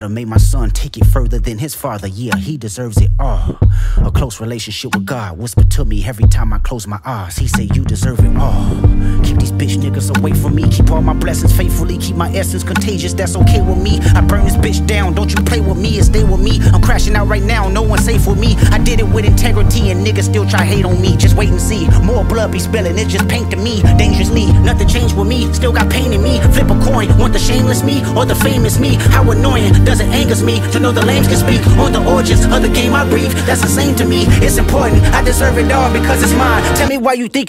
Made my son take it further than his father. Yeah, he deserves it all. A close relationship with God whisper to me every time I close my eyes. He say you deserve it all. Keep these bitch niggas away from me. Keep all my blessings faithfully. Keep my essence contagious, that's okay with me. I burn this bitch down, don't you play with me and stay with me. I'm crashing out right now, no one's safe with me. I did it with integrity and niggas still try hate on me. Just wait and see, more blood be spilling, it's just paint to me. Dangerously, nothing changed with me, still got pain in me. Flip a coin, want the shameless me or the famous me? How annoying does it angers me to know the lames can speak on the origins of the game I breathe? That's insane to me, it's important, I deserve it all because it's mine. Tell me why you think